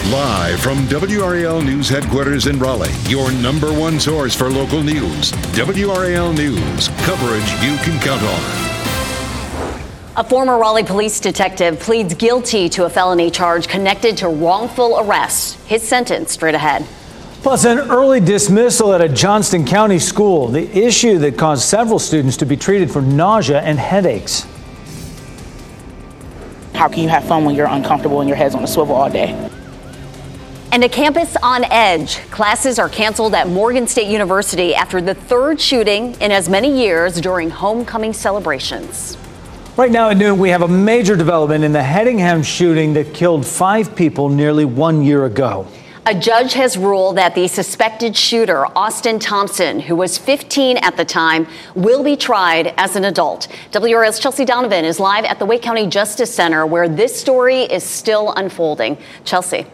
Live from WRAL News Headquarters in Raleigh, your number one source for local news. WRAL News, coverage you can count on. A former Raleigh police detective pleads guilty to a felony charge connected to wrongful arrest. His sentence straight ahead. Plus, an early dismissal at a Johnston County school, the issue that caused several students to be treated for nausea and headaches. How can you have fun when you're uncomfortable and your head's on a swivel all day? And a campus on edge. Classes are canceled at Morgan State University after the third shooting in as many years during homecoming celebrations. Right now at noon, we have a major development in the Hedingham shooting that killed 5 people nearly 1 year ago. A judge has ruled that the suspected shooter, Austin Thompson, who was 15 at the time, will be tried as an adult. WRAL's Chelsea Donovan is live at the Wake County Justice Center, where this story is still unfolding. Chelsea.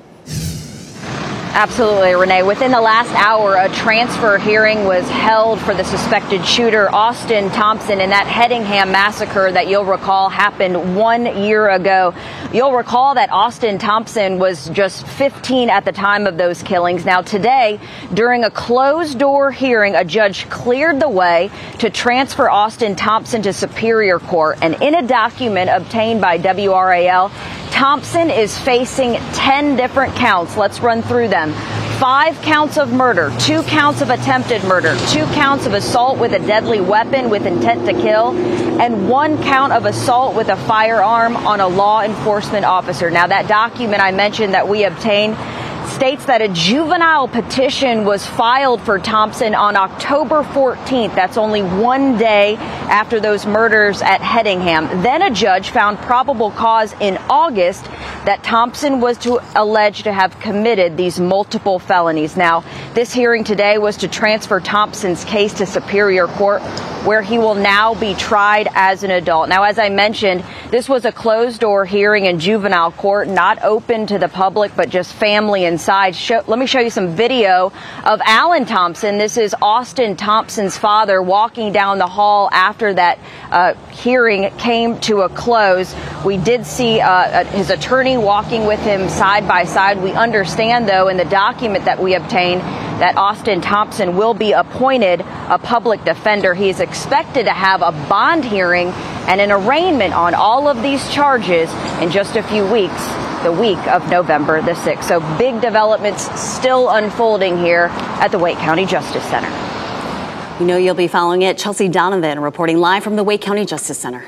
Absolutely, Renee. Within the last hour, a transfer hearing was held for the suspected shooter, Austin Thompson, in that Hedingham massacre that you'll recall happened 1 year ago. You'll recall that Austin Thompson was just 15 at the time of those killings. Now, today, during a closed-door hearing, a judge cleared the way to transfer Austin Thompson to Superior Court. And in a document obtained by WRAL, Thompson is facing 10 different counts. Let's run through them. 5 counts of murder, 2 counts of attempted murder, 2 counts of assault with a deadly weapon with intent to kill, and 1 count of assault with a firearm on a law enforcement officer. Now, that document I mentioned that we obtained states that a juvenile petition was filed for Thompson on October 14th. That's only 1 day after those murders at Hedingham. Then a judge found probable cause in August that Thompson was alleged to have committed these multiple felonies. Now, this hearing today was to transfer Thompson's case to Superior Court, where he will now be tried as an adult. Now, as I mentioned, this was a closed-door hearing in juvenile court, not open to the public, but just family inside. Let me show you some video of Alan Thompson. This is Austin Thompson's father walking down the hall after that hearing came to a close. We did see his attorney walking with him side by side. We understand, though, in the document that we obtained, that Austin Thompson will be appointed a public defender. He is expected to have a bond hearing and an arraignment on all of these charges in just a few weeks, the week of November the 6th. So big developments still unfolding here at the Wake County Justice Center. You know you'll be following it. Chelsea Donovan reporting live from the Wake County Justice Center.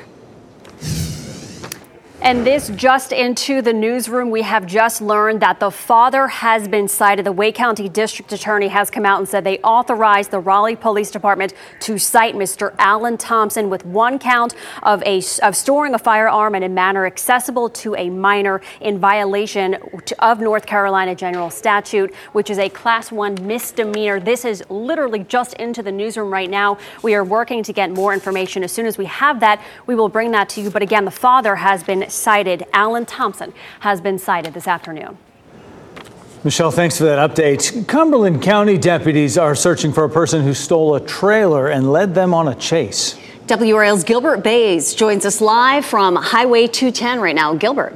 And this just into the newsroom, we have just learned that the father has been cited. The Wake County District Attorney has come out and said they authorized the Raleigh Police Department to cite Mr. Alan Thompson with 1 count of storing a firearm in a manner accessible to a minor in violation of North Carolina General Statute, which is a Class 1 misdemeanor. This is literally just into the newsroom right now. We are working to get more information. As soon as we have that, we will bring that to you. But again, the father has been cited. Alan Thompson has been cited this afternoon. Michelle, thanks for that update. Cumberland County deputies are searching for a person who stole a trailer and led them on a chase. WRAL's Gilbert Bays joins us live from Highway 210 right now. Gilbert.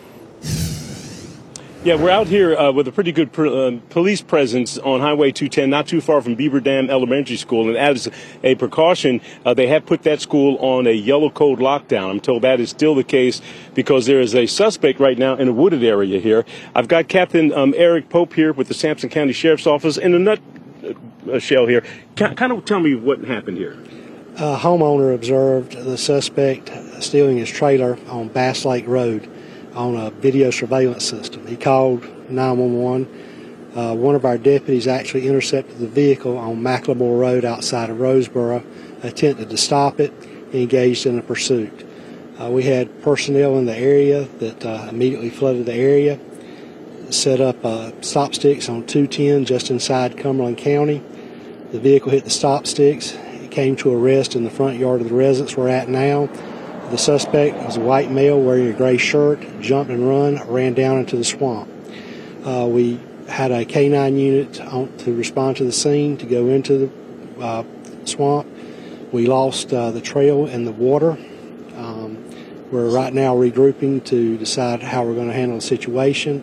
Yeah, we're out here with a pretty good police presence on Highway 210, not too far from Beaver Dam Elementary School. And as a precaution, they have put that school on a yellow code lockdown. I'm told that is still the case because there is a suspect right now in a wooded area here. I've got Captain Eric Pope here with the Sampson County Sheriff's Office in a nutshell here. Kind of tell me what happened here. A homeowner observed the suspect stealing his trailer on Bass Lake Road on a video surveillance system. He called 911. One of our deputies actually intercepted the vehicle on Macklemore Road outside of Roseboro, attempted to stop it, and engaged in a pursuit. We had personnel in the area that immediately flooded the area, set up stop sticks on 210 just inside Cumberland County. The vehicle hit the stop sticks. It came to a rest in the front yard of the residence we're at now. The suspect was a white male wearing a gray shirt, jumped and ran down into the swamp. We had a K-9 unit to respond to the scene to go into the swamp. We lost the trail in the water. We're right now regrouping to decide how we're going to handle the situation.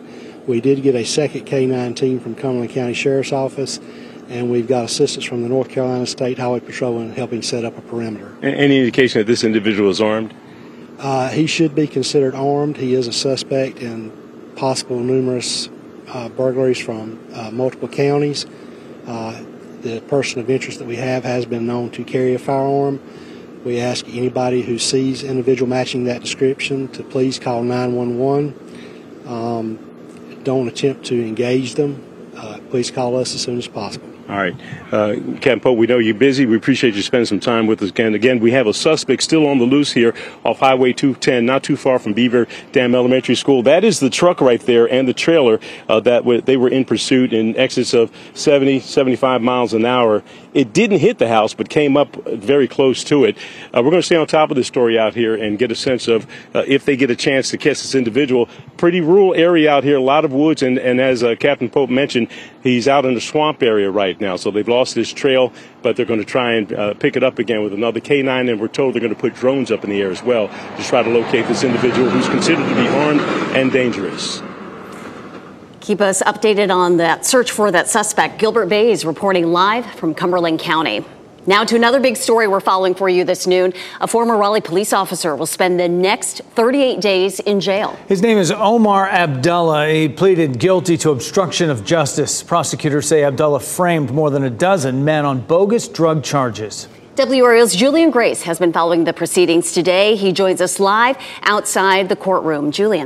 We did get a second K-9 team from Cumberland County Sheriff's Office, and we've got assistance from the North Carolina State Highway Patrol in helping set up a perimeter. Any indication that this individual is armed? He should be considered armed. He is a suspect in possible numerous burglaries from multiple counties. The person of interest that we have has been known to carry a firearm. We ask anybody who sees individual matching that description to please call 911. Don't attempt to engage them. Please call us as soon as possible. All right. Captain Pope, we know you're busy. We appreciate you spending some time with us again. Again, we have a suspect still on the loose here off Highway 210, not too far from Beaver Dam Elementary School. That is the truck right there and the trailer they were in pursuit in excess of 70, 75 miles an hour. It didn't hit the house, but came up very close to it. We're going to stay on top of this story out here and get a sense of if they get a chance to catch this individual. Pretty rural area out here, a lot of woods, and as Captain Pope mentioned, he's out in the swamp area right now. So they've lost his trail, but they're going to try and pick it up again with another K-9, and we're told they're going to put drones up in the air as well to try to locate this individual who's considered to be armed and dangerous. Keep us updated on that search for that suspect. Gilbert Bays reporting live from Cumberland County. Now to another big story we're following for you this noon. A former Raleigh police officer will spend the next 38 days in jail. His name is Omar Abdullah. He pleaded guilty to obstruction of justice. Prosecutors say Abdullah framed more than a dozen men on bogus drug charges. WRAL's Julian Grace has been following the proceedings today. He joins us live outside the courtroom. Julian.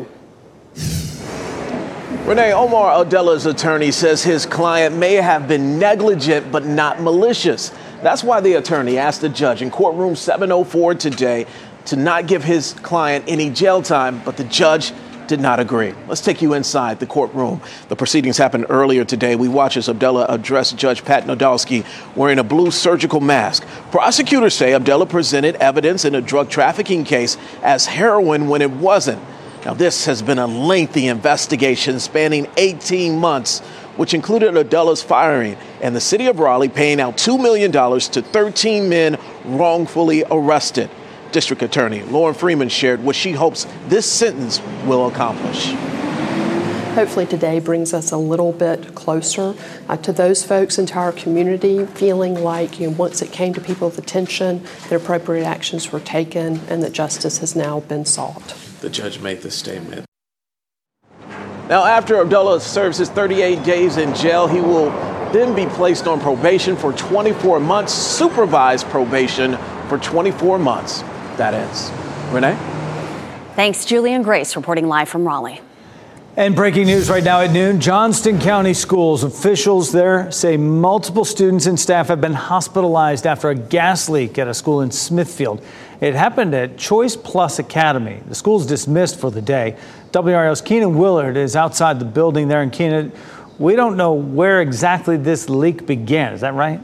Renee, Omar Abdullah's attorney says his client may have been negligent but not malicious. That's why the attorney asked the judge in courtroom 704 today to not give his client any jail time, but the judge did not agree. Let's take you inside the courtroom. The proceedings happened earlier today. We watch as Abdullah addressed Judge Pat Nodalski wearing a blue surgical mask. Prosecutors say Abdullah presented evidence in a drug trafficking case as heroin when it wasn't. Now, this has been a lengthy investigation spanning 18 months, which included Abdullah's firing and the city of Raleigh paying out $2 million to 13 men wrongfully arrested. District Attorney Lauren Freeman shared what she hopes this sentence will accomplish. Hopefully today brings us a little bit closer to those folks and to our community, feeling like once it came to people's attention, that appropriate actions were taken and that justice has now been sought. The judge made this statement. Now, after Abdullah serves his 38 days in jail, he will then be placed on probation for 24 months, supervised probation for 24 months. That ends. Renee? Thanks, Julian Grace, reporting live from Raleigh. And breaking news right now at noon, Johnston County Schools officials there say multiple students and staff have been hospitalized after a gas leak at a school in Smithfield. It happened at Choice Plus Academy. The school's dismissed for the day. WRAL's Keenan Willard is outside the building there. And Keenan, we don't know where exactly this leak began. Is that right?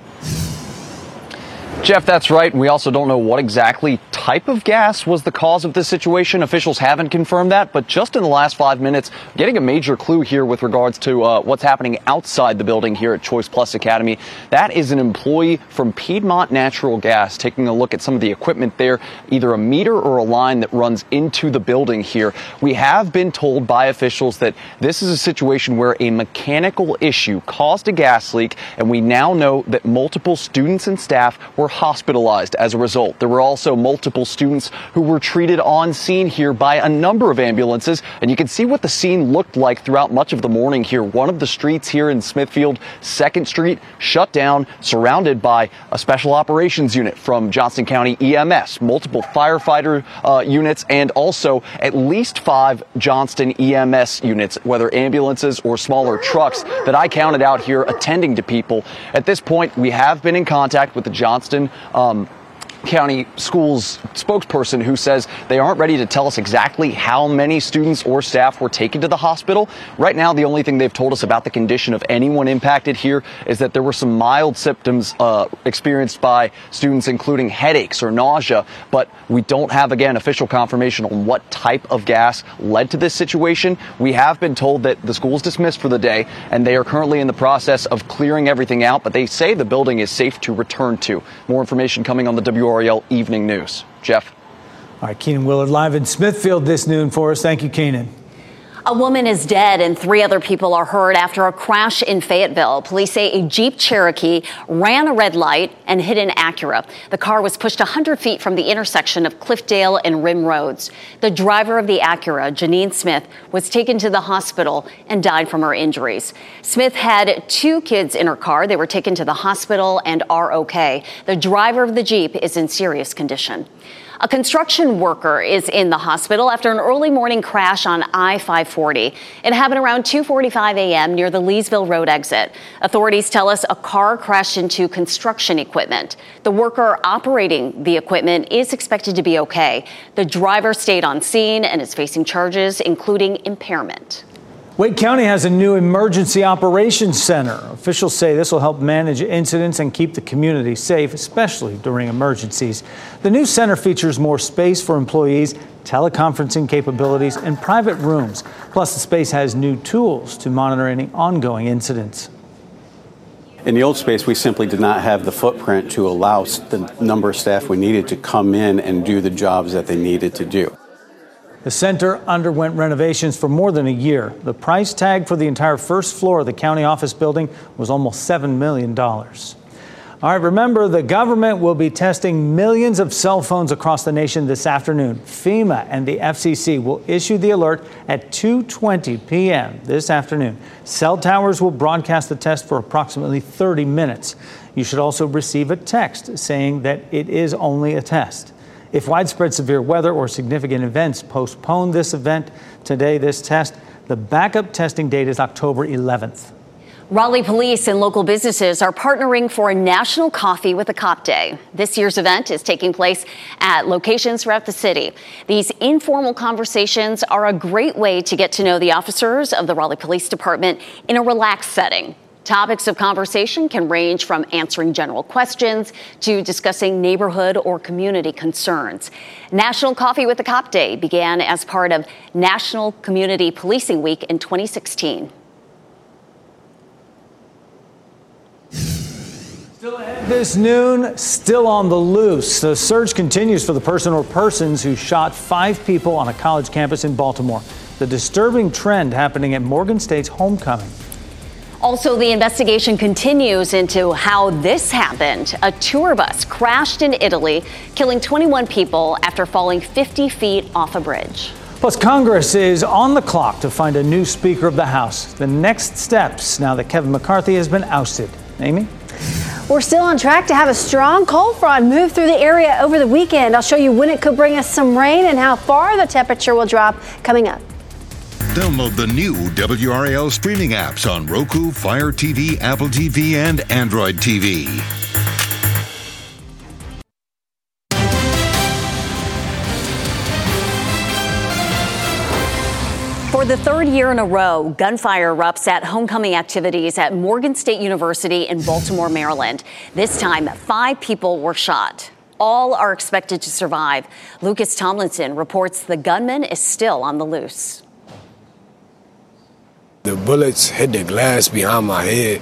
Jeff, that's right. We also don't know what exactly type of gas was the cause of this situation. Officials haven't confirmed that, but just in the last 5 minutes, getting a major clue here with regards to what's happening outside the building here at Choice Plus Academy. That is an employee from Piedmont Natural Gas taking a look at some of the equipment there, either a meter or a line that runs into the building here. We have been told by officials that this is a situation where a mechanical issue caused a gas leak, and we now know that multiple students and staff were hospitalized as a result. There were also multiple students who were treated on scene here by a number of ambulances, and you can see what the scene looked like throughout much of the morning here. One of the streets here in Smithfield, 2nd Street, shut down, surrounded by a special operations unit from Johnston County EMS, multiple firefighter units, and also at least 5 Johnston EMS units, whether ambulances or smaller trucks that I counted out here attending to people. At this point, we have been in contact with the Johnston County Schools spokesperson who says they aren't ready to tell us exactly how many students or staff were taken to the hospital. Right now, the only thing they've told us about the condition of anyone impacted here is that there were some mild symptoms experienced by students, including headaches or nausea, but we don't have, again, official confirmation on what type of gas led to this situation. We have been told that the school is dismissed for the day, and they are currently in the process of clearing everything out, but they say the building is safe to return to. More information coming on the WRAL Evening News. Jeff? All right, Keenan Willard live in Smithfield this noon for us. Thank you, Keenan. A woman is dead and 3 other people are hurt after a crash in Fayetteville. Police say a Jeep Cherokee ran a red light and hit an Acura. The car was pushed 100 feet from the intersection of Cliffdale and Rim Roads. The driver of the Acura, Janine Smith, was taken to the hospital and died from her injuries. Smith had 2 kids in her car. They were taken to the hospital and are okay. The driver of the Jeep is in serious condition. A construction worker is in the hospital after an early morning crash on I-540. It happened around 2:45 a.m. near the Leesville Road exit. Authorities tell us a car crashed into construction equipment. The worker operating the equipment is expected to be okay. The driver stayed on scene and is facing charges, including impairment. Wake County has a new emergency operations center. Officials say this will help manage incidents and keep the community safe, especially during emergencies. The new center features more space for employees, teleconferencing capabilities, and private rooms. Plus, the space has new tools to monitor any ongoing incidents. In the old space, we simply did not have the footprint to allow the number of staff we needed to come in and do the jobs that they needed to do. The center underwent renovations for more than a year. The price tag for the entire first floor of the county office building was almost $7 million. All right, remember, the government will be testing millions of cell phones across the nation this afternoon. FEMA and the FCC will issue the alert at 2:20 p.m. this afternoon. Cell towers will broadcast the test for approximately 30 minutes. You should also receive a text saying that it is only a test. If widespread severe weather or significant events postpone this test, the backup testing date is October 11th. Raleigh police and local businesses are partnering for a National Coffee with a Cop Day. This year's event is taking place at locations throughout the city. These informal conversations are a great way to get to know the officers of the Raleigh Police Department in a relaxed setting. Topics of conversation can range from answering general questions to discussing neighborhood or community concerns. National Coffee with the Cop Day began as part of National Community Policing Week in 2016. Still ahead this noon, still on the loose. The search continues for the person or persons who shot 5 people on a college campus in Baltimore. The disturbing trend happening at Morgan State's homecoming. Also, the investigation continues into how this happened. A tour bus crashed in Italy, killing 21 people after falling 50 feet off a bridge. Plus, Congress is on the clock to find a new Speaker of the House. The next steps now that Kevin McCarthy has been ousted. Amy? We're still on track to have a strong cold front move through the area over the weekend. I'll show you when it could bring us some rain and how far the temperature will drop coming up. Download the new WRAL streaming apps on Roku, Fire TV, Apple TV, and Android TV. For the 3rd year in a row, gunfire erupts at homecoming activities at Morgan State University in Baltimore, Maryland. This time, 5 people were shot. All are expected to survive. Lucas Tomlinson reports the gunman is still on the loose. The bullets hit the glass behind my head.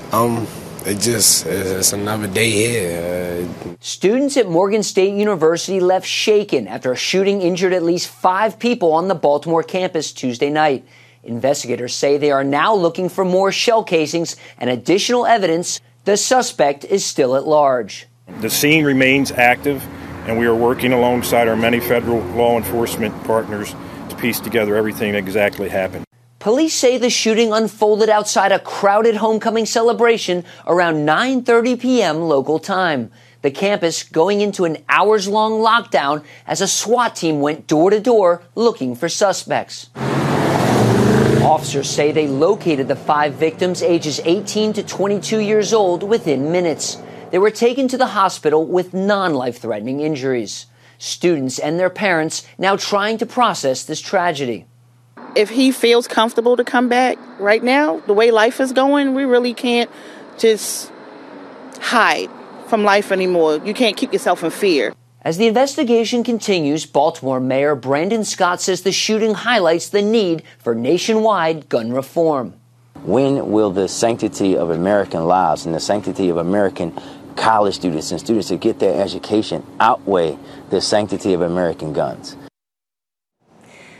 It's another day here. Students at Morgan State University left shaken after a shooting injured at least 5 people on the Baltimore campus Tuesday night. Investigators say they are now looking for more shell casings and additional evidence. The suspect is still at large. The scene remains active, and we are working alongside our many federal law enforcement partners to piece together everything that exactly happened. Police say the shooting unfolded outside a crowded homecoming celebration around 9:30 p.m. local time. The campus going into an hours-long lockdown as a SWAT team went door to door looking for suspects. Officers say they located the 5 victims ages 18 to 22 years old within minutes. They were taken to the hospital with non-life-threatening injuries. Students and their parents now trying to process this tragedy. If he feels comfortable to come back right now, the way life is going, we really can't just hide from life anymore. You can't keep yourself in fear. As the investigation continues, Baltimore Mayor Brandon Scott says the shooting highlights the need for nationwide gun reform. When will the sanctity of American lives and the sanctity of American college students and students that get their education outweigh the sanctity of American guns?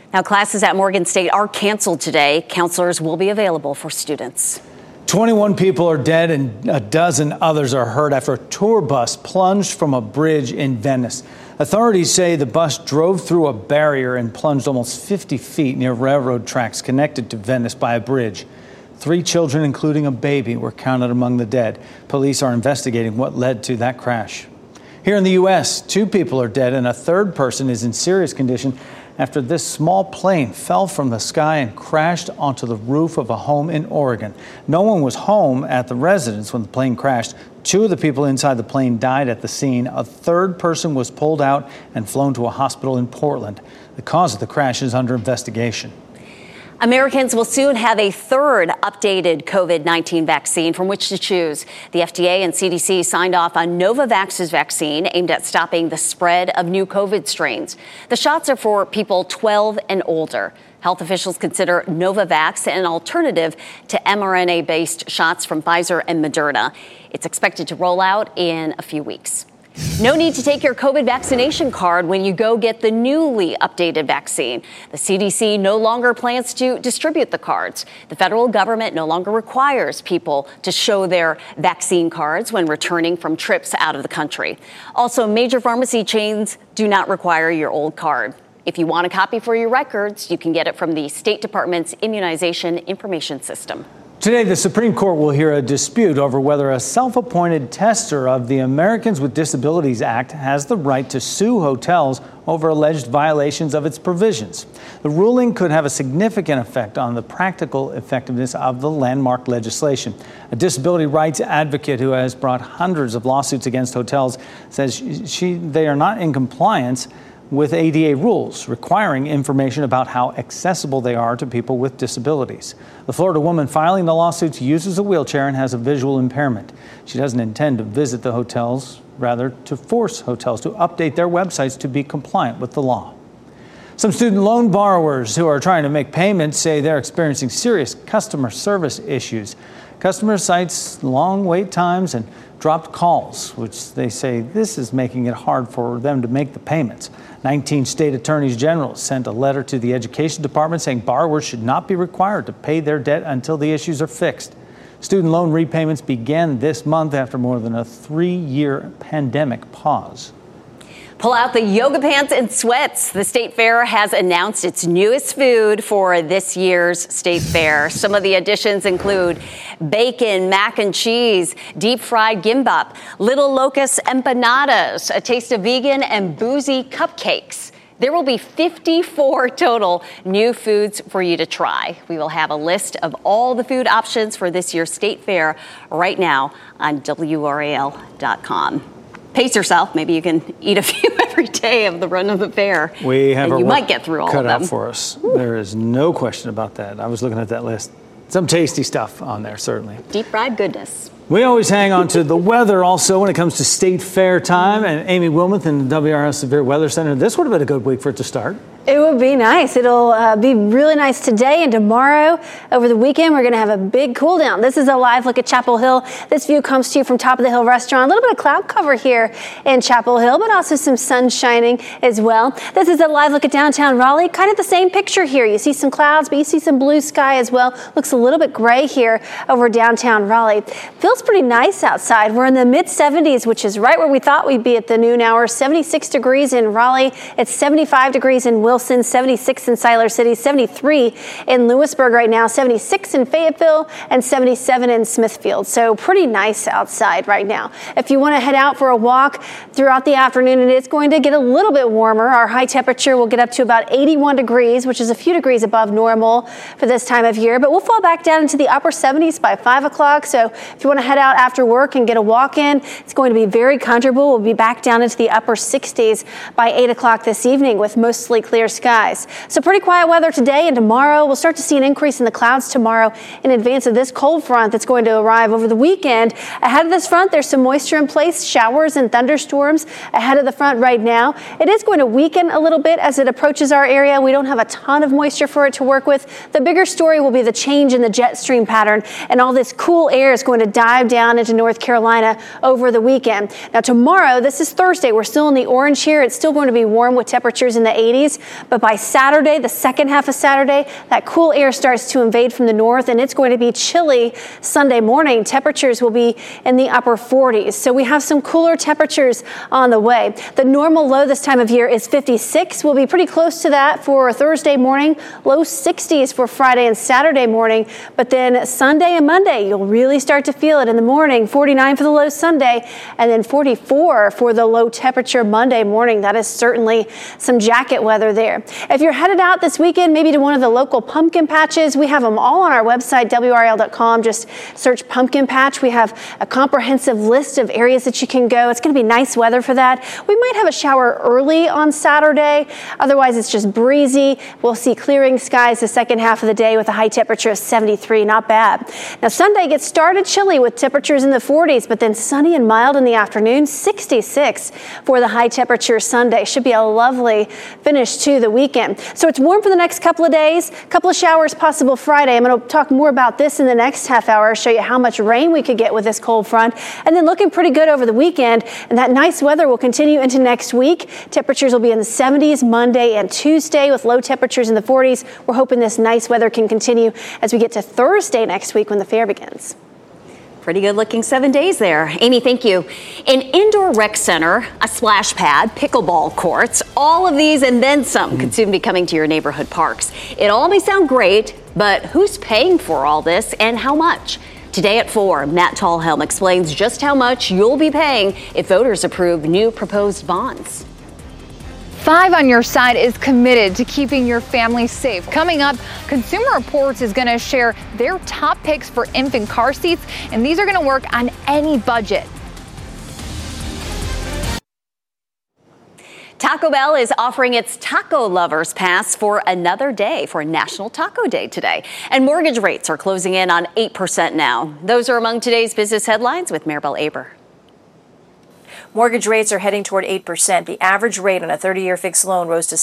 Now, classes at Morgan State are canceled today. Counselors will be available for students. 21 people are dead and a dozen others are hurt after a tour bus plunged from a bridge in Venice. Authorities say the bus drove through a barrier and plunged almost 50 feet near railroad tracks connected to Venice by a bridge. 3 children, including a baby, were counted among the dead. Police are investigating what led to that crash. Here in the U.S., 2 people are dead and a third person is in serious condition after this small plane fell from the sky and crashed onto the roof of a home in Oregon. No one was home at the residence when the plane crashed. 2 of the people inside the plane died at the scene. A third person was pulled out and flown to a hospital in Portland. The cause of the crash is under investigation. Americans will soon have a third updated COVID-19 vaccine from which to choose. The FDA and CDC signed off on Novavax's vaccine aimed at stopping the spread of new COVID strains. The shots are for people 12 and older. Health officials consider Novavax an alternative to mRNA-based shots from Pfizer and Moderna. It's expected to roll out in a few weeks. No need to take your COVID vaccination card when you go get the newly updated vaccine. The CDC no longer plans to distribute the cards. The federal government no longer requires people to show their vaccine cards when returning from trips out of the country. Also, major pharmacy chains do not require your old card. If you want a copy for your records, you can get it from the State Department's Immunization Information System. Today, the Supreme Court will hear a dispute over whether a self-appointed tester of the Americans with Disabilities Act has the right to sue hotels over alleged violations of its provisions. The ruling could have a significant effect on the practical effectiveness of the landmark legislation. A disability rights advocate who has brought hundreds of lawsuits against hotels says they are not in compliance with ADA rules requiring information about how accessible they are to people with disabilities. The Florida woman filing the lawsuits uses a wheelchair and has a visual impairment. She doesn't intend to visit the hotels, rather to force hotels to update their websites to be compliant with the law. Some student loan borrowers who are trying to make payments say they're experiencing serious customer service issues. Customers cite long wait times and dropped calls, which they say this is making it hard for them to make the payments. 19 state attorneys general sent a letter to the Education Department saying borrowers should not be required to pay their debt until the issues are fixed. Student loan repayments began this month after more than a 3-year pandemic pause. Pull out the yoga pants and sweats. The State Fair has announced its newest food for this year's State Fair. Some of the additions include bacon, mac and cheese, deep fried gimbap, little locust empanadas, a taste of vegan and boozy cupcakes. There will be 54 total new foods for you to try. We will have a list of all the food options for this year's State Fair right now on WRAL.com. Pace yourself. Maybe you can eat a few every day of the run of the fair. We have and you might get through all cut of them. Out for us. Ooh. There is no question about that. I was looking at that list. Some tasty stuff on there, certainly. Deep fried goodness. We always hang on to the weather also when it comes to State Fair time. And Amy Wilmoth in the WRAL Severe Weather Center. This would have been a good week for it to start. It would be nice. It'll be really nice today and tomorrow. Over the weekend, we're going to have a big cool down. This is a live look at Chapel Hill. This view comes to you from Top of the Hill Restaurant. A little bit of cloud cover here in Chapel Hill, but also some sun shining as well. This is a live look at downtown Raleigh. Kind of the same picture here. You see some clouds, but you see some blue sky as well. Looks a little bit gray here over downtown Raleigh. Feels pretty nice outside. We're in the mid-70s, which is right where we thought we'd be at the noon hour. 76 degrees in Raleigh. It's 75 degrees in Wilson, 76 in Siler City, 73 in Lewisburg right now, 76 in Fayetteville, and 77 in Smithfield. So pretty nice outside right now. If you want to head out for a walk throughout the afternoon, it is going to get a little bit warmer. Our high temperature will get up to about 81 degrees, which is a few degrees above normal for this time of year, but we'll fall back down into the upper 70s by 5 o'clock. So if you want to head out after work and get a walk in, it's going to be very comfortable. We'll be back down into the upper 60s by 8 o'clock this evening with mostly clear skies. So pretty quiet weather today and tomorrow. We'll start to see an increase in the clouds tomorrow in advance of this cold front that's going to arrive over the weekend. Ahead of this front, there's some moisture in place, showers and thunderstorms ahead of the front right now. It is going to weaken a little bit as it approaches our area. We don't have a ton of moisture for it to work with. The bigger story will be the change in the jet stream pattern, and all this cool air is going to dive down into North Carolina over the weekend. Now tomorrow, this is Thursday. We're still in the orange here. It's still going to be warm with temperatures in the 80s. But by Saturday, the second half of Saturday, that cool air starts to invade from the north, and it's going to be chilly Sunday morning. Temperatures will be in the upper 40s. So we have some cooler temperatures on the way. The normal low this time of year is 56. We'll be pretty close to that for Thursday morning. Low 60s for Friday and Saturday morning. But then Sunday and Monday, you'll really start to feel it in the morning. 49 for the low Sunday, and then 44 for the low temperature Monday morning. That is certainly some jacket weather there. If you're headed out this weekend, maybe to one of the local pumpkin patches, we have them all on our website, WRAL.com. Just search pumpkin patch. We have a comprehensive list of areas that you can go. It's going to be nice weather for that. We might have a shower early on Saturday. Otherwise, it's just breezy. We'll see clearing skies the second half of the day with a high temperature of 73. Not bad. Now, Sunday gets started chilly with temperatures in the 40s, but then sunny and mild in the afternoon. 66 for the high temperature Sunday. Should be a lovely finish to the weekend. So it's warm for the next couple of days. Couple of showers possible Friday. I'm going to talk more about this in the next half hour, show you how much rain we could get with this cold front, and then looking pretty good over the weekend. And that nice weather will continue into next week. Temperatures will be in the 70s Monday and Tuesday with low temperatures in the 40s. We're hoping this nice weather can continue as we get to Thursday next week when the fair begins. Pretty good looking 7 days there. Amy, thank you. An indoor rec center, a splash pad, pickleball courts, all of these and then some could soon be coming to your neighborhood parks. It all may sound great, but who's paying for all this and how much? Today at 4, Matt Tallhelm explains just how much you'll be paying if voters approve new proposed bonds. 5 on Your Side is committed to keeping your family safe. Coming up, Consumer Reports is going to share their top picks for infant car seats, and these are going to work on any budget. Taco Bell is offering its Taco Lovers Pass for another day for National Taco Day today. And mortgage rates are closing in on 8% now. Those are among today's business headlines with Maribel Aber. Mortgage rates are heading toward 8%. The average rate on a 30-year fixed loan rose to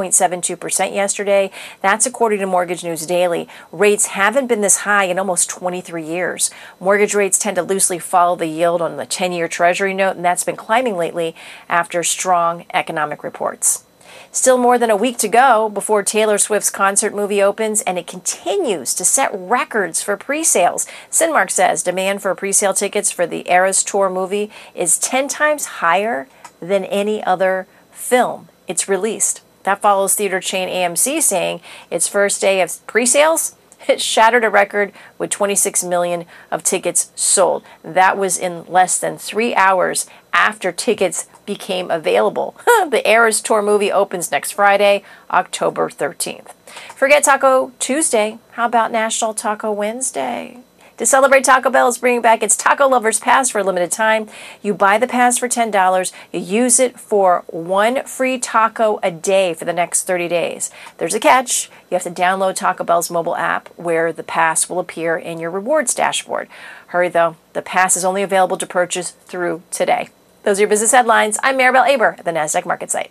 7.72% yesterday. That's according to Mortgage News Daily. Rates haven't been this high in almost 23 years. Mortgage rates tend to loosely follow the yield on the 10-year Treasury note, and that's been climbing lately after strong economic reports. Still more than a week to go before Taylor Swift's concert movie opens, and it continues to set records for pre-sales. Cinemark says demand for pre-sale tickets for the Eras Tour movie is 10 times higher than any other film it's released. That follows theater chain AMC saying its first day of pre-sales, it shattered a record with 26 million of tickets sold. That was in less than 3 hours after tickets became available. The Eras Tour movie opens next Friday, October 13th. Forget Taco Tuesday. How about National Taco Wednesday? To celebrate, Taco Bell is bringing back its Taco Lovers Pass for a limited time. You buy the pass for $10. You use it for 1 free taco a day for the next 30 days. There's a catch. You have to download Taco Bell's mobile app where the pass will appear in your rewards dashboard. Hurry, though. The pass is only available to purchase through today. Those are your business headlines. I'm Maribel Aber at the NASDAQ Market Site.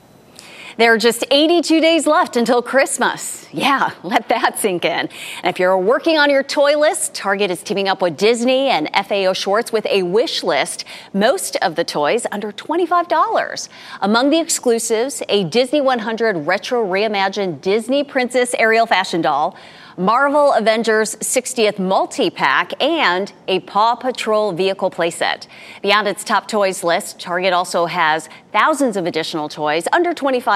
There are just 82 days left until Christmas. Yeah, let that sink in. And if you're working on your toy list, Target is teaming up with Disney and FAO Schwarz with a wish list. Most of the toys under $25. Among the exclusives, a Disney 100 retro reimagined Disney Princess Ariel fashion doll, Marvel Avengers 60th multi-pack, and a Paw Patrol vehicle playset. Beyond its top toys list, Target also has thousands of additional toys under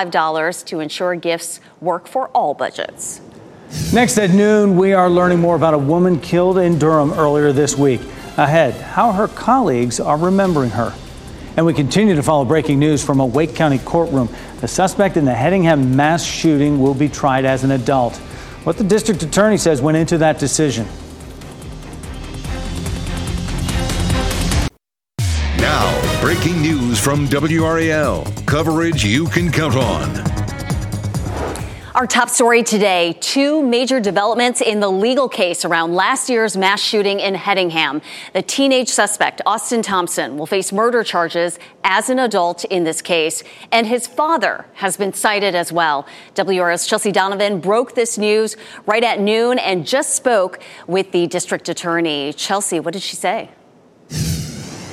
$25 to ensure gifts work for all budgets. Next at noon, we are learning more about a woman killed in Durham earlier this week. Ahead, how her colleagues are remembering her. And we continue to follow breaking news from a Wake County courtroom. The suspect in the Hedingham mass shooting will be tried as an adult. What the district attorney says went into that decision. Now, breaking news from WRAL. Coverage you can count on. Our top story today, 2 major developments in the legal case around last year's mass shooting in Hedingham. The teenage suspect, Austin Thompson, will face murder charges as an adult in this case, and his father has been cited as well. WRAL's Chelsea Donovan broke this news right at noon and just spoke with the district attorney. Chelsea, what did she say?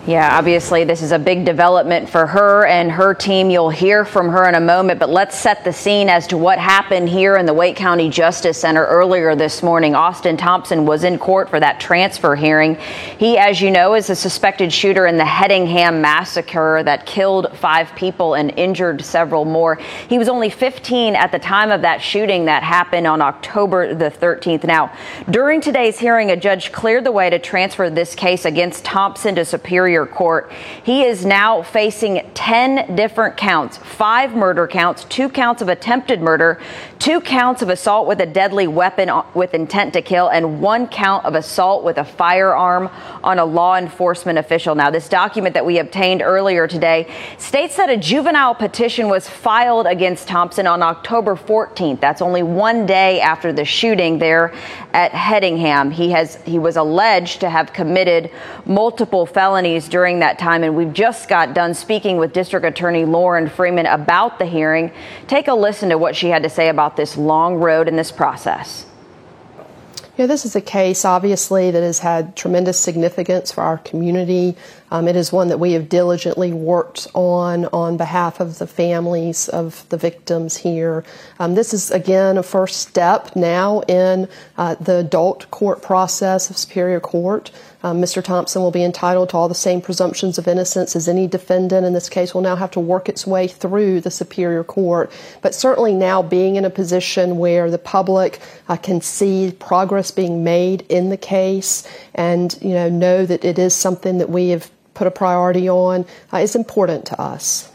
Yeah, obviously this is a big development for her and her team. You'll hear from her in a moment, but let's set the scene as to what happened here in the Wake County Justice Center earlier this morning. Austin Thompson was in court for that transfer hearing. He, as you know, is a suspected shooter in the Hedingham massacre that killed 5 people and injured several more. He was only 15 at the time of that shooting that happened on October the 13th. Now, during today's hearing, a judge cleared the way to transfer this case against Thompson to Superior Court. He is now facing 10 different counts, 5 murder counts, 2 counts of attempted murder, 2 counts of assault with a deadly weapon with intent to kill, and 1 count of assault with a firearm on a law enforcement official. Now, this document that we obtained earlier today states that a juvenile petition was filed against Thompson on October 14th. That's only 1 day after the shooting there at Hedingham. He was alleged to have committed multiple felonies during that time, and we've just got done speaking with District Attorney Lauren Freeman about the hearing. Take a listen to what she had to say about this long road and this process. Yeah, this is a case, obviously, that has had tremendous significance for our community. It is one that we have diligently worked on behalf of the families of the victims here. This is, again, a first step now in the adult court process of Superior Court. Mr. Thompson will be entitled to all the same presumptions of innocence as any defendant in this case. Will now have to work its way through the Superior Court. But certainly now being in a position where the public can see progress being made in the case and know that it is something that we have put a priority on is important to us.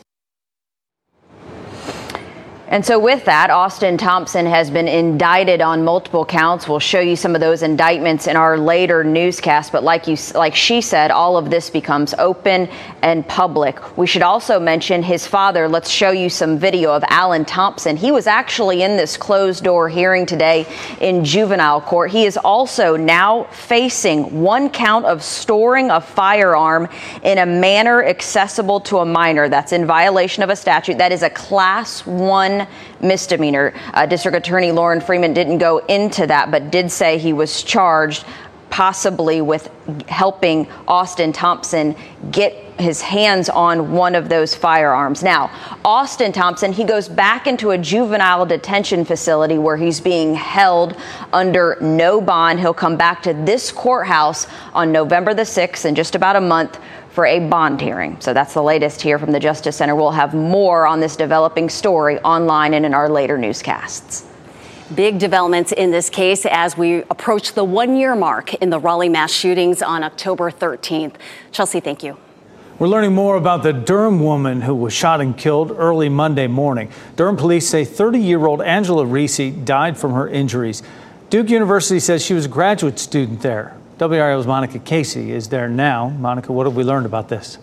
And so with that, Austin Thompson has been indicted on multiple counts. We'll show you some of those indictments in our later newscast. But like she said, all of this becomes open and public. We should also mention his father. Let's show you some video of Alan Thompson. He was actually in this closed door hearing today in juvenile court. He is also now facing 1 count of storing a firearm in a manner accessible to a minor. That's in violation of a statute. That is a Class 1 misdemeanor. District Attorney Lauren Freeman didn't go into that, but did say he was charged possibly with helping Austin Thompson get his hands on one of those firearms. Now, Austin Thompson, he goes back into a juvenile detention facility where he's being held under no bond. He'll come back to this courthouse on November the 6th in just about a month for a bond hearing. So that's the latest here from the Justice Center. We'll have more on this developing story online and in our later newscasts. Big developments in this case as we approach the 1-year mark in the Raleigh mass shootings on October 13th. Chelsea, thank you. We're learning more about the Durham woman who was shot and killed early Monday morning. Durham police say 30-year-old Angela Reese died from her injuries. Duke University says she was a graduate student there. WRAL's Monica Casey is there now. Monica, what have we learned about this?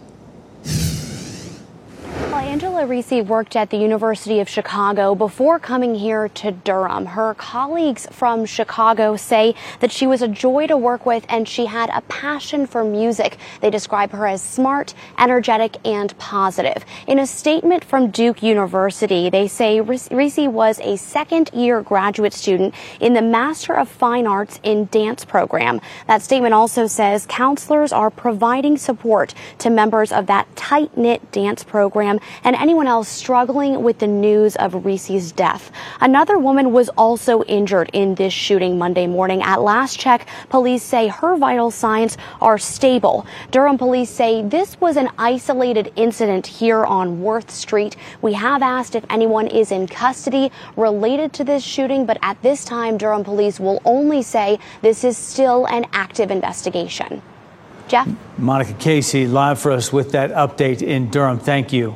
Angela Reese worked at the University of Chicago before coming here to Durham. Her colleagues from Chicago say that she was a joy to work with and she had a passion for music. They describe her as smart, energetic, and positive. In a statement from Duke University, they say Reese was a second-year graduate student in the Master of Fine Arts in Dance program. That statement also says counselors are providing support to members of that tight-knit dance program and anyone else struggling with the news of Reese's death. Another woman was also injured in this shooting Monday morning. At last check, police say her vital signs are stable. Durham police say this was an isolated incident here on Worth Street. We have asked if anyone is in custody related to this shooting, but at this time, Durham police will only say this is still an active investigation. Jeff? Monica Casey live for us with that update in Durham. Thank you.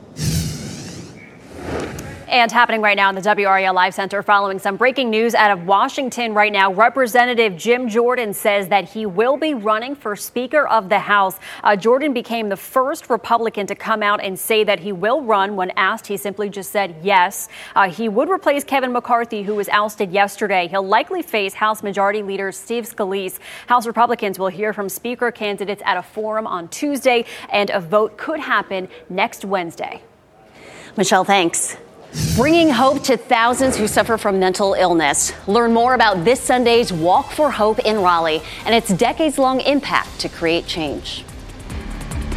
And happening right now in the WRAL Live Center following some breaking news out of Washington right now. Representative Jim Jordan says that he will be running for Speaker of the House. Jordan became the first Republican to come out and say that he will run. When asked, he simply just said yes. He would replace Kevin McCarthy, who was ousted yesterday. He'll likely face House Majority Leader Steve Scalise. House Republicans will hear from Speaker candidates at a forum on Tuesday, and a vote could happen next Wednesday. Michelle, thanks. Bringing hope to thousands who suffer from mental illness. Learn more about this Sunday's Walk for Hope in Raleigh and its decades-long impact to create change.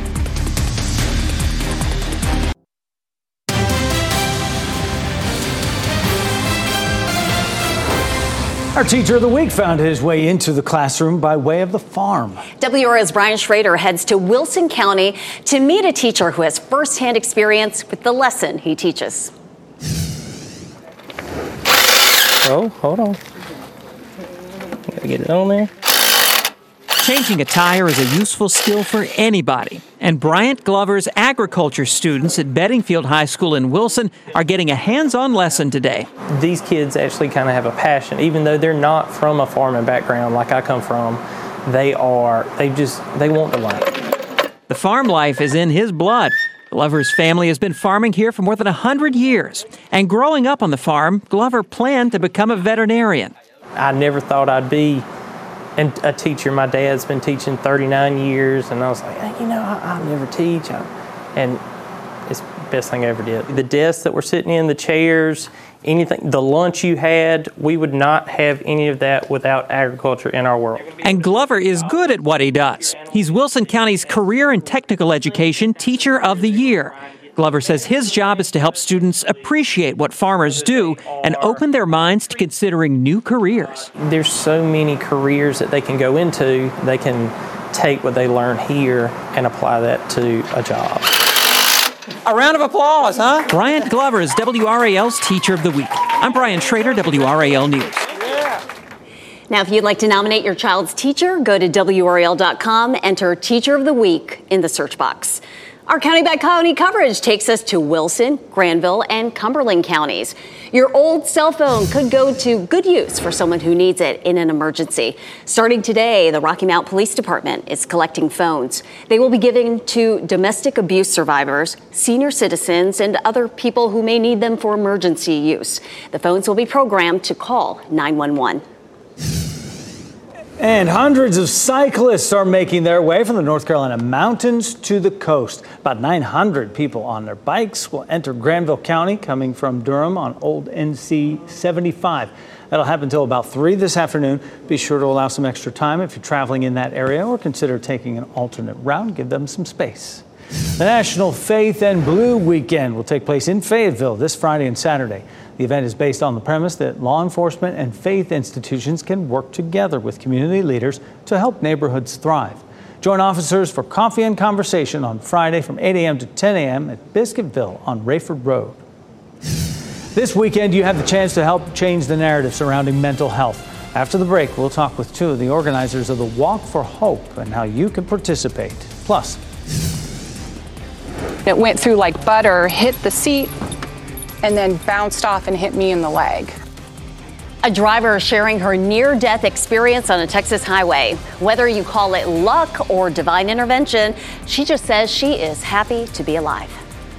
Our Teacher of the Week found his way into the classroom by way of the farm. WRAL's Brian Schrader heads to Wilson County to meet a teacher who has firsthand experience with the lesson he teaches. Oh, hold on. Gotta get it on there. Changing a tire is a useful skill for anybody. And Bryant Glover's agriculture students at Bedingfield High School in Wilson are getting a hands-on lesson today. These kids actually kind of have a passion. Even though they're not from a farming background like I come from, they want to learn. The farm life is in his blood. Glover's family has been farming here for more than 100 years. And growing up on the farm, Glover planned to become a veterinarian. I never thought I'd be a teacher. My dad's been teaching 39 years, and I was like, hey, I'll never teach. And it's the best thing I ever did. The desks that we're sitting in, the chairs, anything, the lunch you had, we would not have any of that without agriculture in our world. And Glover is good at what he does. He's Wilson County's Career and Technical Education Teacher of the Year. Glover says his job is to help students appreciate what farmers do and open their minds to considering new careers. There's so many careers that they can go into. They can take what they learn here and apply that to a job. A round of applause, huh? Bryant Glover is WRAL's Teacher of the Week. I'm Brian Schrader, WRAL News. Now, if you'd like to nominate your child's teacher, go to WRAL.com, enter Teacher of the Week in the search box. Our county-by-county coverage takes us to Wilson, Granville, and Cumberland counties. Your old cell phone could go to good use for someone who needs it in an emergency. Starting today, the Rocky Mount Police Department is collecting phones. They will be given to domestic abuse survivors, senior citizens, and other people who may need them for emergency use. The phones will be programmed to call 911. And hundreds of cyclists are making their way from the North Carolina mountains to the coast. About 900 people on their bikes will enter Granville County coming from Durham on Old NC 75. That'll happen until about 3 this afternoon. Be sure to allow some extra time if you're traveling in that area, or consider taking an alternate route. Give them some space. The National Faith and Blue Weekend will take place in Fayetteville this Friday and Saturday. The event is based on the premise that law enforcement and faith institutions can work together with community leaders to help neighborhoods thrive. Join officers for coffee and conversation on Friday from 8 a.m. to 10 a.m. at Biscuitville on Rayford Road. This weekend, you have the chance to help change the narrative surrounding mental health. After the break, we'll talk with two of the organizers of the Walk for Hope and how you can participate. Plus, it went through like butter, hit the seat, and then bounced off and hit me in the leg. A driver sharing her near-death experience on a Texas highway. Whether you call it luck or divine intervention, she just says she is happy to be alive.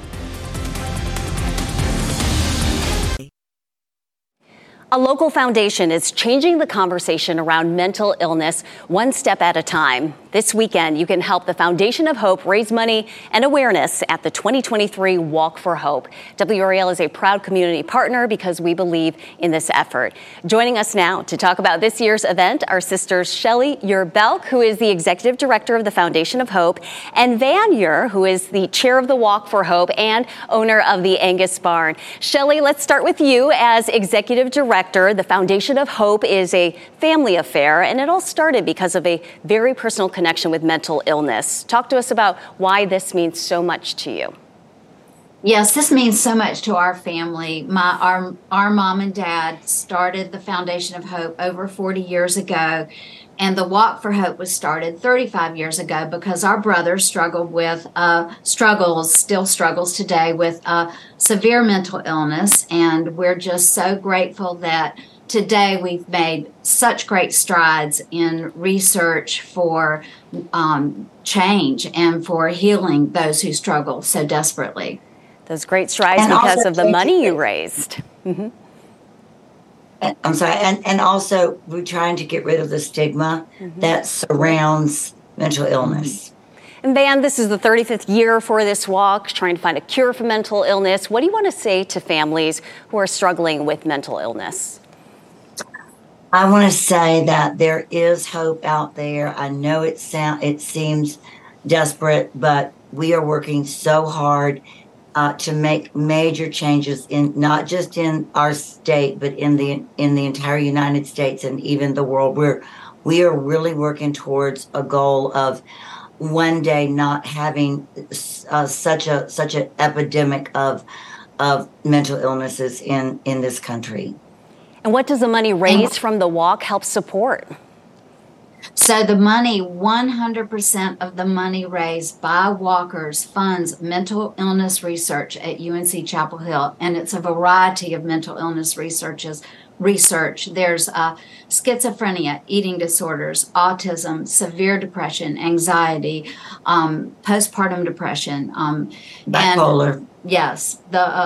A local foundation is changing the conversation around mental illness one step at a time. This weekend, you can help the Foundation of Hope raise money and awareness at the 2023 Walk for Hope. WRAL is a proud community partner because we believe in this effort. Joining us now to talk about this year's event are sisters Shelley Ure-Belk, who is the executive director of the Foundation of Hope, and Van Ure, who is the chair of the Walk for Hope and owner of the Angus Barn. Shelley, let's start with you as executive director. The Foundation of Hope is a family affair, and it all started because of a very personal connection with mental illness. Talk to us about why this means so much to you. Yes, this means so much to our family. Our mom and dad started the Foundation of Hope over 40 years ago, and the Walk for Hope was started 35 years ago because our brother struggled with still struggles today with severe mental illness, and we're just so grateful that today we've made such great strides in research for change and for healing those who struggle so desperately. Those great strides and because of the money you raised. Mm-hmm. I'm sorry, and also we're trying to get rid of the stigma that surrounds mental illness. And Van, this is the 35th year for this walk, trying to find a cure for mental illness. What do you want to say to families who are struggling with mental illness? I want to say that there is hope out there. I know it seems desperate, but we are working so hard to make major changes in not just in our state, but in the entire United States and even the world. We are really working towards a goal of one day not having such an epidemic of mental illnesses in this country. And what does the money raised from the walk help support? So the money, 100% of the money raised by walkers funds mental illness research at UNC Chapel Hill, and it's a variety of mental illness research. There's schizophrenia, eating disorders, autism, severe depression, anxiety, postpartum depression, bipolar. Yes,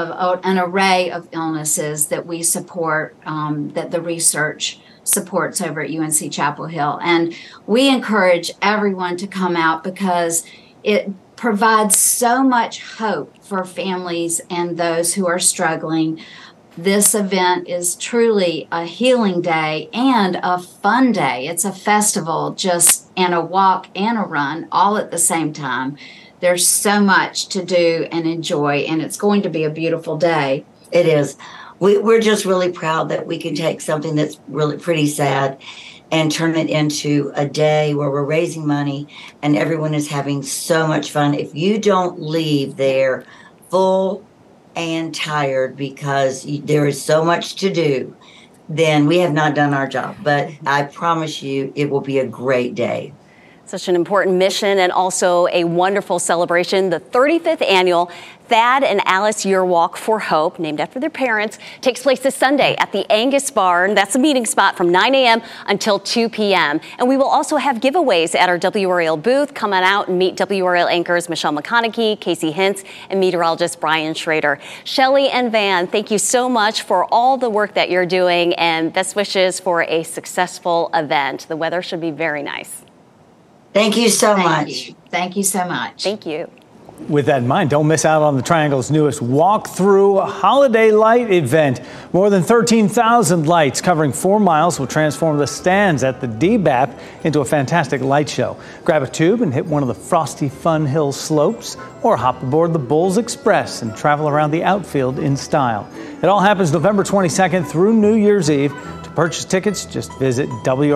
an array of illnesses that we support, that the research supports over at UNC Chapel Hill. And we encourage everyone to come out because it provides so much hope for families and those who are struggling. This event is truly a healing day and a fun day. It's a festival, and a walk and a run all at the same time. There's so much to do and enjoy, and it's going to be a beautiful day. It is. We're just really proud that we can take something that's really pretty sad and turn it into a day where we're raising money and everyone is having so much fun. If you don't leave there full and tired because there is so much to do, then we have not done our job. But I promise you it will be a great day. Such an important mission and also a wonderful celebration. The 35th annual Thad and Alice Year Walk for Hope, named after their parents, takes place this Sunday at the Angus Barn. That's the meeting spot from 9 a.m. until 2 p.m. And we will also have giveaways at our WRAL booth. Come on out and meet WRAL anchors Michelle McConaughey, Casey Hintz, and meteorologist Brian Schrader. Shelley and Van, thank you so much for all the work that you're doing, and best wishes for a successful event. The weather should be very nice. Thank you so much. Thank you so much. Thank you. With that in mind, don't miss out on the Triangle's newest walk-through holiday light event. More than 13,000 lights covering 4 miles will transform the stands at the DBAP into a fantastic light show. Grab a tube and hit one of the frosty Fun Hill slopes, or hop aboard the Bulls Express and travel around the outfield in style. It all happens November 22nd through New Year's Eve. To purchase tickets, just visit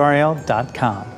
WRAL.com.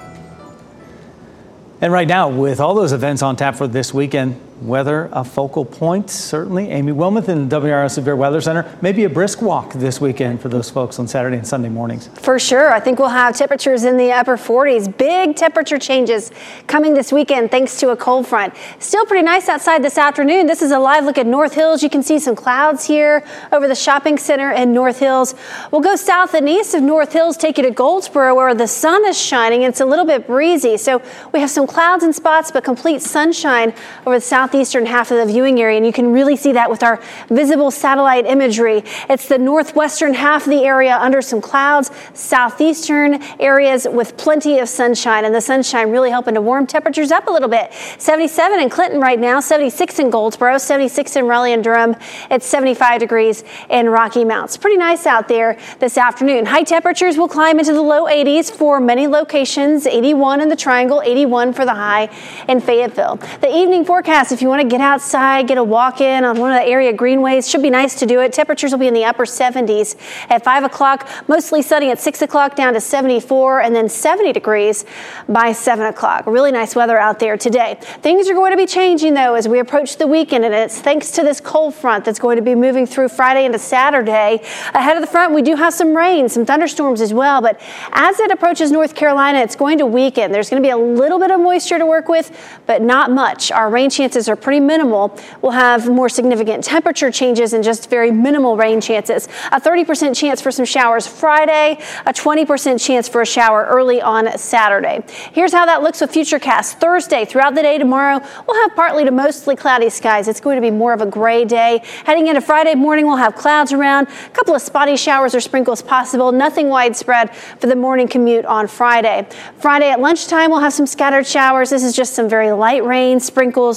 And right now, with all those events on tap for this weekend, weather a focal point, certainly. Amy Wilmoth in the WRAL Severe Weather Center. Maybe a brisk walk this weekend for those folks on Saturday and Sunday mornings. For sure. I think we'll have temperatures in the upper 40s. Big temperature changes coming this weekend thanks to a cold front. Still pretty nice outside this afternoon. This is a live look at North Hills. You can see some clouds here over the shopping center in North Hills. We'll go south and east of North Hills, take you to Goldsboro where the sun is shining. It's a little bit breezy. So we have some clouds in spots, but complete sunshine over the southeastern half of the viewing area. And you can really see that with our visible satellite imagery. It's the northwestern half of the area under some clouds, southeastern areas with plenty of sunshine, and the sunshine really helping to warm temperatures up a little bit. 77 in Clinton right now, 76 in Goldsboro, 76 in Raleigh and Durham. It's 75 degrees in Rocky Mount. It's pretty nice out there this afternoon. High temperatures will climb into the low 80s for many locations, 81 in the Triangle, 81 for the high in Fayetteville. The evening forecast, if you want to get outside, get a walk in on one of the area greenways, should be nice to do it. Temperatures will be in the upper 70s at 5 o'clock, mostly sunny at 6 o'clock, down to 74, and then 70 degrees by 7 o'clock. Really nice weather out there today. Things are going to be changing, though, as we approach the weekend, and it's thanks to this cold front that's going to be moving through Friday into Saturday. Ahead of the front, we do have some rain, some thunderstorms as well, but as it approaches North Carolina, it's going to weaken. There's going to be a little bit of moisture to work with, but not much. Our rain chances are pretty minimal. We'll have more significant temperature changes and just very minimal rain chances. A 30% chance for some showers Friday, a 20% chance for a shower early on Saturday. Here's how that looks with Futurecast. Thursday, throughout the day tomorrow, we'll have partly to mostly cloudy skies. It's going to be more of a gray day. Heading into Friday morning, we'll have clouds around, a couple of spotty showers or sprinkles possible, nothing widespread for the morning commute on Friday. Friday at lunchtime, we'll have some scattered showers. This is just some very light rain, sprinkles, not a big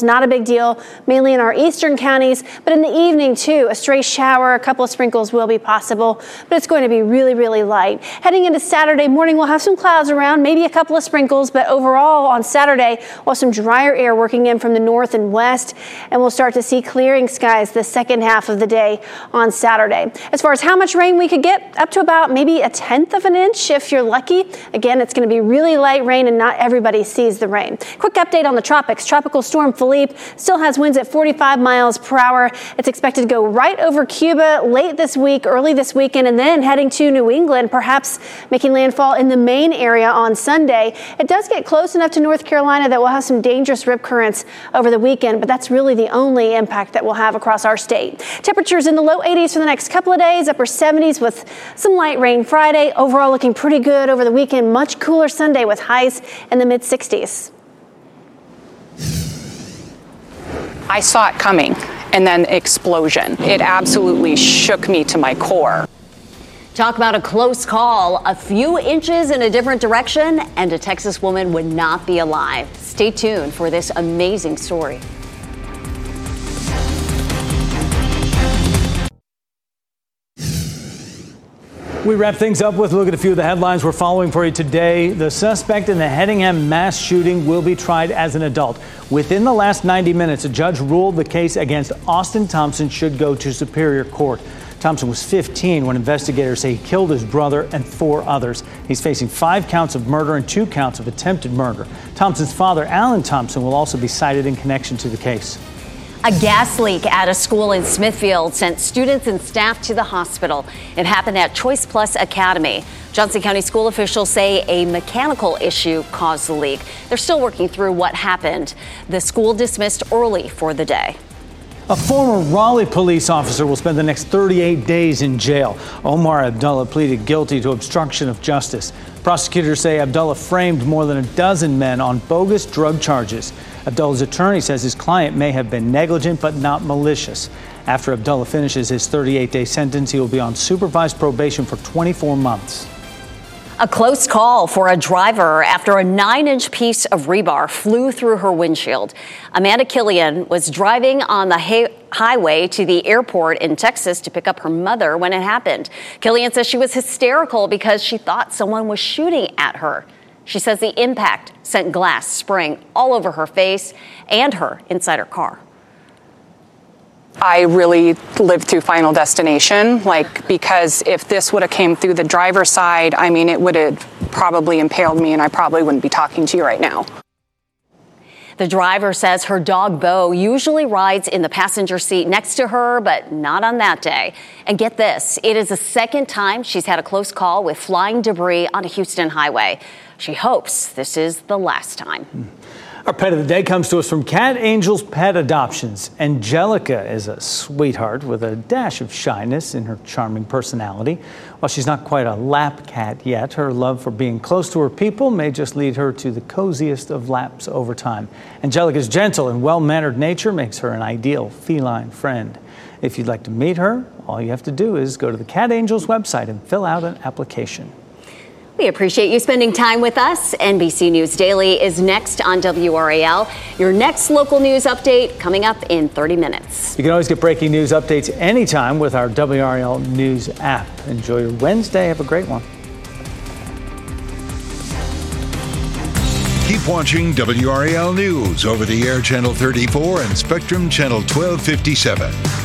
big deal, mainly in our eastern counties. But in the evening, too, a stray shower, a couple of sprinkles will be possible, but it's going to be really, really light. Heading into Saturday morning, we'll have some clouds around, maybe a couple of sprinkles, but overall on Saturday, we'll have some drier air working in from the north and west, and we'll start to see clearing skies the second half of the day on Saturday. As far as how much rain we could get, up to about maybe a tenth of an inch if you're lucky. Again, it's going to be really light rain and not everybody sees the rain. Quick update on the tropics. Tropical storm Philippe still has winds at 45 miles per hour. It's expected to go right over Cuba late this week, early this weekend, and then heading to New England, perhaps making landfall in the Maine area on Sunday. It does get close enough to North Carolina that we'll have some dangerous rip currents over the weekend, but that's really the only impact that we'll have across our state. Temperatures in the low 80s for the next couple of days, upper 70s with some light rain Friday. Overall looking pretty good over the weekend. Much cooler Sunday with highs in the mid 60s. I saw it coming, and then explosion. It absolutely shook me to my core. Talk about a close call. A few inches in a different direction, and a Texas woman would not be alive. Stay tuned for this amazing story. We wrap things up with a look at a few of the headlines we're following for you today. The suspect in the Hedingham mass shooting will be tried as an adult. Within the last 90 minutes, a judge ruled the case against Austin Thompson should go to Superior Court. Thompson was 15 when investigators say he killed his brother and 4 others. He's facing 5 counts of murder and 2 counts of attempted murder. Thompson's father, Alan Thompson, will also be cited in connection to the case. A gas leak at a school in Smithfield sent students and staff to the hospital. It happened at Choice Plus Academy. Johnson County school officials say a mechanical issue caused the leak. They're still working through what happened. The school dismissed early for the day. A former Raleigh police officer will spend the next 38 days in jail. Omar Abdullah pleaded guilty to obstruction of justice. Prosecutors say Abdullah framed more than a dozen men on bogus drug charges. Abdullah's attorney says his client may have been negligent but not malicious. After Abdullah finishes his 38-day sentence, he will be on supervised probation for 24 months. A close call for a driver after a 9-inch piece of rebar flew through her windshield. Amanda Killian was driving on the highway to the airport in Texas to pick up her mother when it happened. Killian says she was hysterical because she thought someone was shooting at her. She says the impact sent glass spraying all over her face and her inside her car. I really lived through Final Destination, because if this would have came through the driver's side, it would have probably impaled me and I probably wouldn't be talking to you right now. The driver says her dog Bo usually rides in the passenger seat next to her, but not on that day. And get this, it is the second time she's had a close call with flying debris on a Houston highway. She hopes this is the last time. Our pet of the day comes to us from Cat Angels Pet Adoptions. Angelica is a sweetheart with a dash of shyness in her charming personality. While she's not quite a lap cat yet, her love for being close to her people may just lead her to the coziest of laps over time. Angelica's gentle and well-mannered nature makes her an ideal feline friend. If you'd like to meet her, all you have to do is go to the Cat Angels website and fill out an application. We appreciate you spending time with us. NBC News Daily is next on WRAL. Your next local news update coming up in 30 minutes. You can always get breaking news updates anytime with our WRAL News app. Enjoy your Wednesday. Have a great one. Keep watching WRAL News over the air Channel 34 and Spectrum Channel 1257.